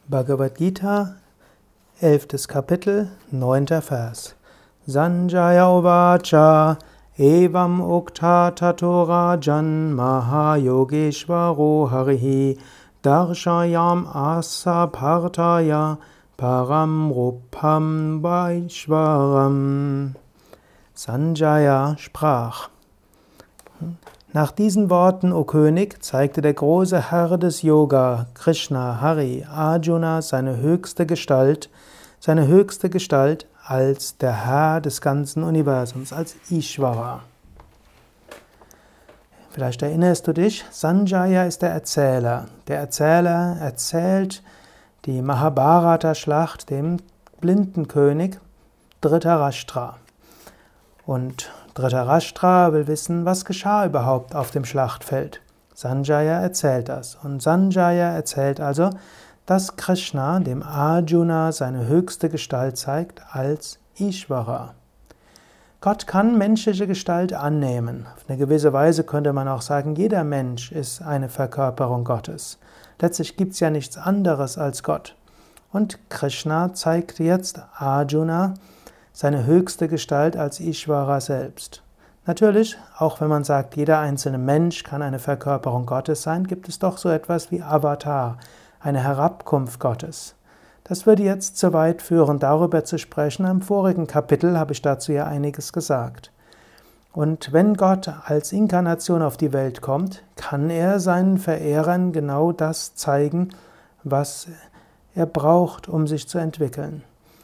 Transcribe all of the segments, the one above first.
Bhagavad Gita, 11. Kapitel, 9. Vers. Sanjaya uvacha evam ukta tato rajan mahayogeshvaro harihi darshayam asa bhartaya param rupam vaishvaram. Sanjaya sprach: Nach diesen Worten, o König, zeigte der große Herr des Yoga, Krishna, Hari, Arjuna seine höchste Gestalt als der Herr des ganzen Universums, als Ishvara. Vielleicht erinnerst du dich, Sanjaya ist der Erzähler. Der Erzähler erzählt die Mahabharata-Schlacht dem blinden König Dhritarashtra. Und Dhritarashtra will wissen, was geschah überhaupt auf dem Schlachtfeld. Sanjaya erzählt das. Und Sanjaya erzählt also, dass Krishna dem Arjuna seine höchste Gestalt zeigt als Ishvara. Gott kann menschliche Gestalt annehmen. Auf eine gewisse Weise könnte man auch sagen, jeder Mensch ist eine Verkörperung Gottes. Letztlich gibt es ja nichts anderes als Gott. Und Krishna zeigt jetzt Arjuna seine höchste Gestalt als Ishvara selbst. Natürlich, auch wenn man sagt, jeder einzelne Mensch kann eine Verkörperung Gottes sein, gibt es doch so etwas wie Avatar, eine Herabkunft Gottes. Das würde jetzt zu weit führen, darüber zu sprechen. Im vorigen Kapitel habe ich dazu ja einiges gesagt. Und wenn Gott als Inkarnation auf die Welt kommt, kann er seinen Verehrern genau das zeigen, was er braucht, um sich zu entwickeln.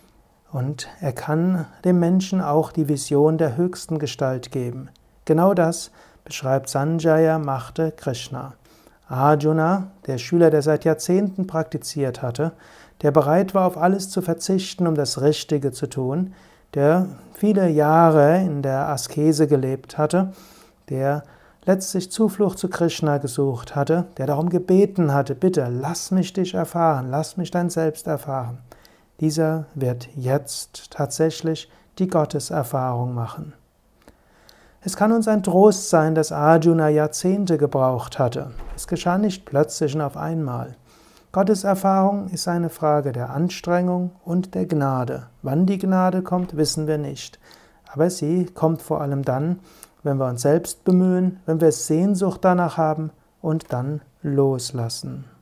Und er kann dem Menschen auch die Vision der höchsten Gestalt geben. Genau das, beschreibt Sanjaya, machte Krishna. Arjuna, der Schüler, der seit Jahrzehnten praktiziert hatte, der bereit war, auf alles zu verzichten, um das Richtige zu tun, der viele Jahre in der Askese gelebt hatte, der letztlich Zuflucht zu Krishna gesucht hatte, der darum gebeten hatte, bitte, lass mich dich erfahren, lass mich dein Selbst erfahren. Dieser wird jetzt tatsächlich die Gotteserfahrung machen. Es kann uns ein Trost sein, dass Arjuna Jahrzehnte gebraucht hatte. Es geschah nicht plötzlich und auf einmal. Gotteserfahrung ist eine Frage der Anstrengung und der Gnade. Wann die Gnade kommt, wissen wir nicht. Aber sie kommt vor allem dann, wenn wir uns selbst bemühen, wenn wir Sehnsucht danach haben und dann loslassen.